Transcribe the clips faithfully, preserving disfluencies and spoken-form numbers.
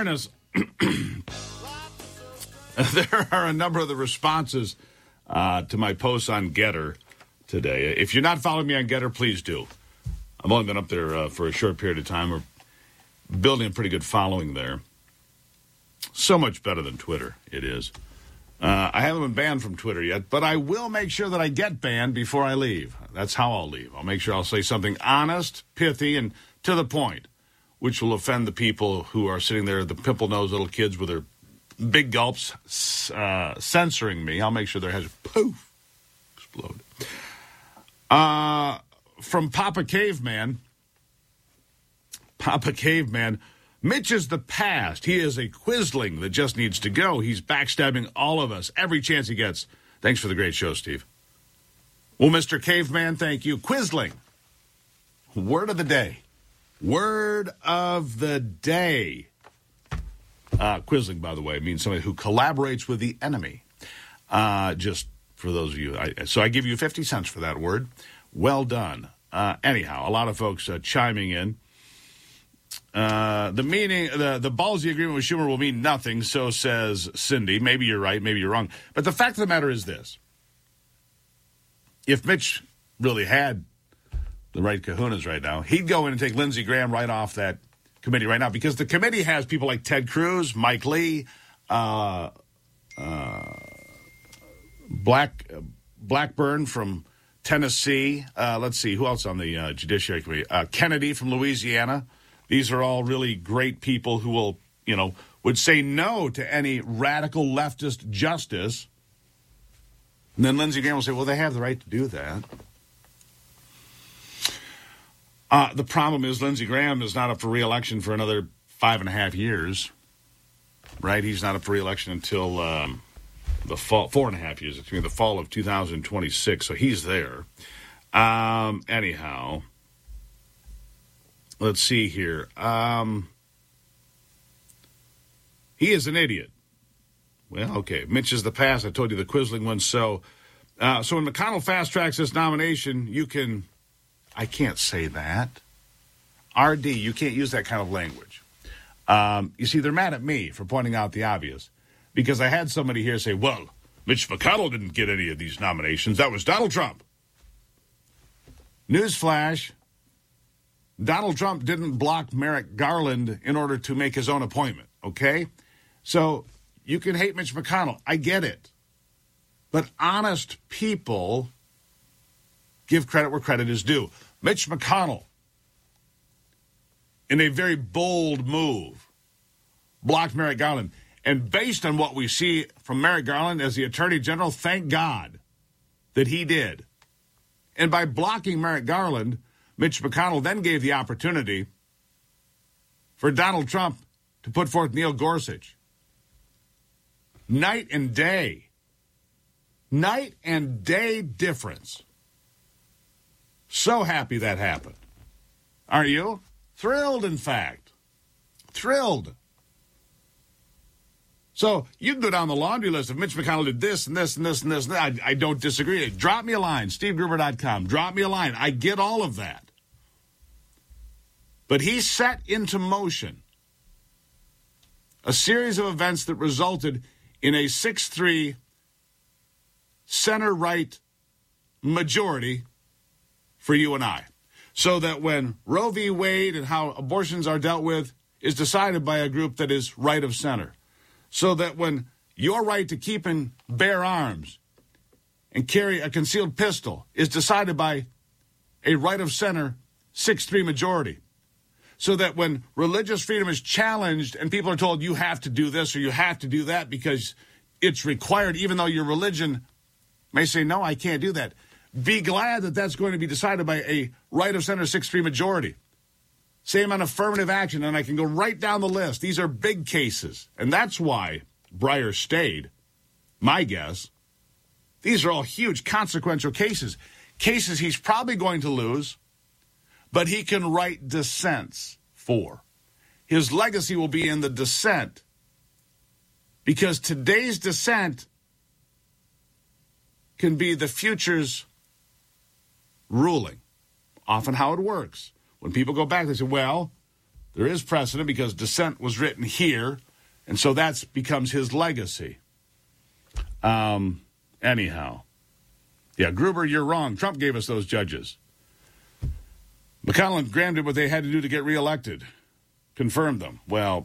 fairness, there are a number of the responses uh, to my posts on Getter today. If you're not following me on Getter, please do. I've only been up there uh, for a short period of time. We're building a pretty good following there. So much better than Twitter, it is. Uh, I haven't been banned from Twitter yet, but I will make sure that I get banned before I leave. That's how I'll leave. I'll make sure I'll say something honest, pithy, and to the point, which will offend the people who are sitting there, the pimple-nosed little kids with their big gulps uh, censoring me. I'll make sure their heads poof, explode. Uh, from Papa Caveman, Papa Caveman, Mitch is the past. He is a quisling that just needs to go. He's backstabbing all of us every chance he gets. Thanks for the great show, Steve. Well, Mister Caveman, thank you. Quisling. Word of the day. Word of the day. Uh, quisling, by the way, means somebody who collaborates with the enemy. Uh, just for those of you. I, so I give you fifty cents for that word. Well done. Uh, anyhow, a lot of folks uh, chiming in. Uh, the meaning, the, the ballsy agreement with Schumer will mean nothing, so says Cindy. Maybe you're right, maybe you're wrong. But the fact of the matter is this. If Mitch really had the right kahunas right now, he'd go in and take Lindsey Graham right off that committee right now, because the committee has people like Ted Cruz, Mike Lee, uh, uh, Black uh, Blackburn from Tennessee. Uh, let's see, who else on the uh, Judiciary Committee? Uh, Kennedy from Louisiana. These are all really great people who will, you know, would say no to any radical leftist justice. And then Lindsey Graham will say, well, they have the right to do that. Uh, the problem is Lindsey Graham is not up for re-election for another five and a half years, right? He's not up for re-election until um, the fall, four and a half years, excuse me, the fall of two thousand twenty-six, so he's there. Um, anyhow... Let's see here. Um, he is an idiot. Well, okay. Mitch is the past. I told you the quisling one. So, uh, so when McConnell fast tracks this nomination, you can. I can't say that. R D, you can't use that kind of language. Um, you see, they're mad at me for pointing out the obvious, because I had somebody here say, "Well, Mitch McConnell didn't get any of these nominations. That was Donald Trump." Newsflash. Donald Trump didn't block Merrick Garland in order to make his own appointment, okay? So you can hate Mitch McConnell. I get it. But honest people give credit where credit is due. Mitch McConnell, in a very bold move, blocked Merrick Garland. And based on what we see from Merrick Garland as the Attorney General, thank God that he did. And by blocking Merrick Garland, Mitch McConnell then gave the opportunity for Donald Trump to put forth Neil Gorsuch. Night and day. Night and day difference. So happy that happened. Are you? Thrilled, in fact. Thrilled. So you can go down the laundry list of Mitch McConnell did this and this and this and this. And I, I don't disagree. Drop me a line, steve gruber dot com. Drop me a line. I get all of that. But he set into motion a series of events that resulted in a six three center-right majority for you and I. So that when Roe v. Wade and how abortions are dealt with is decided by a group that is right of center. So that when your right to keep and bear arms and carry a concealed pistol is decided by a right of center six three majority. So that when religious freedom is challenged and people are told you have to do this or you have to do that because it's required, even though your religion may say, no, I can't do that. Be glad that that's going to be decided by a right of center six three majority. Same on affirmative action, and I can go right down the list. These are big cases, and that's why Breyer stayed, my guess. These are all huge, consequential cases. Cases he's probably going to lose, but he can write dissents for. His legacy will be in the dissent, because today's dissent can be the future's ruling. Often how it works. When people go back, they say, well, There is precedent because dissent was written here, and so that becomes his legacy. Um, anyhow. Yeah, Gruber, you're wrong. Trump gave us those judges. McConnell and Graham did what they had to do to get reelected. Confirmed them. Well,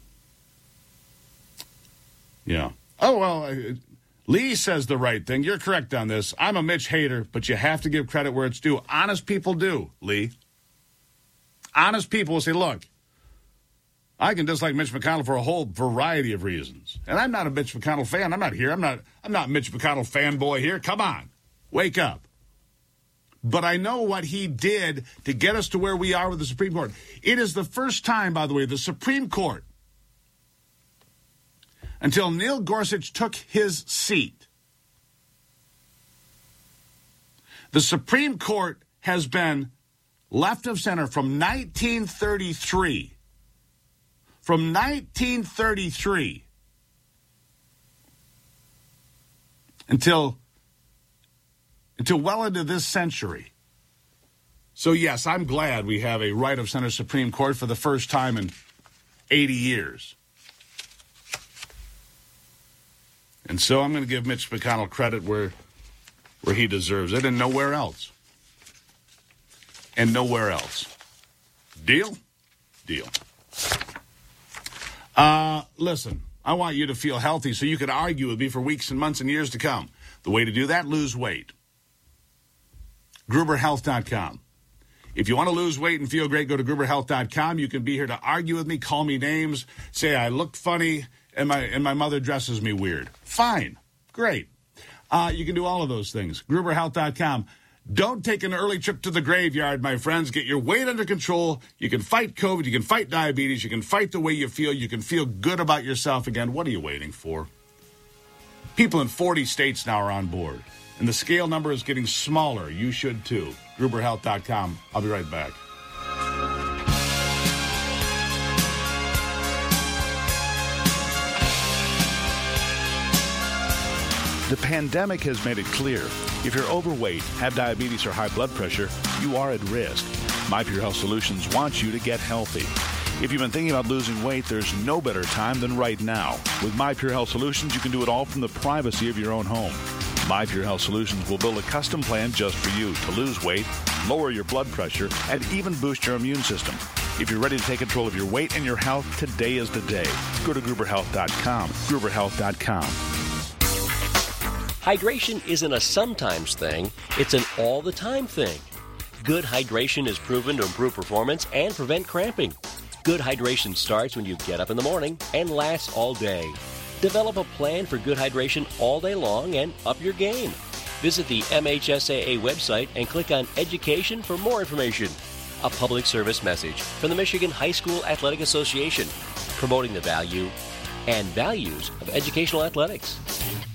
yeah. Oh, well, uh, Lee says the right thing. You're correct on this. I'm a Mitch hater, but you have to give credit where it's due. Honest people do, Lee. Honest people will say, look, I can dislike Mitch McConnell for a whole variety of reasons. And I'm not a Mitch McConnell fan. I'm not here. I'm not I'm not Mitch McConnell fanboy here. Come on. Wake up. But I know what he did to get us to where we are with the Supreme Court. It is the first time, by the way, the Supreme Court, until Neil Gorsuch took his seat, the Supreme Court has been left of center from nineteen thirty-three. From nineteen thirty-three until, until well into this century. So, yes, I'm glad we have a right-of-center Supreme Court for the first time in eighty years. And so I'm going to give Mitch McConnell credit where, where he deserves it and nowhere else. And nowhere else. Deal? Deal. Uh, listen, I want you to feel healthy so you can argue with me for weeks and months and years to come. The way to do that, lose weight. Gruber Health dot com. If you want to lose weight and feel great, go to Gruber Health dot com. You can be here to argue with me, call me names, say I look funny, and my and my mother dresses me weird. Fine. Great. Uh, you can do all of those things. Gruber Health dot com. Don't take an early trip to the graveyard, my friends. Get your weight under control. You can fight COVID. You can fight diabetes. You can fight the way you feel. You can feel good about yourself again. What are you waiting for? People in forty states now are on board, and the scale number is getting smaller. You should, too. Gruber Health dot com. I'll be right back. The pandemic has made it clear. If you're overweight, have diabetes, or high blood pressure, you are at risk. My Pure Health Solutions wants you to get healthy. If you've been thinking about losing weight, there's no better time than right now. With My Pure Health Solutions, you can do it all from the privacy of your own home. My Pure Health Solutions will build a custom plan just for you to lose weight, lower your blood pressure, and even boost your immune system. If you're ready to take control of your weight and your health, today is the day. Go to Gruber Health dot com. Gruber Health dot com. Hydration isn't a sometimes thing, it's an all-the-time thing. Good hydration is proven to improve performance and prevent cramping. Good hydration starts when you get up in the morning and lasts all day. Develop a plan for good hydration all day long and up your game. Visit the M H S A A website and click on Education for more information. A public service message from the Michigan High School Athletic Association, promoting the value and values of educational athletics.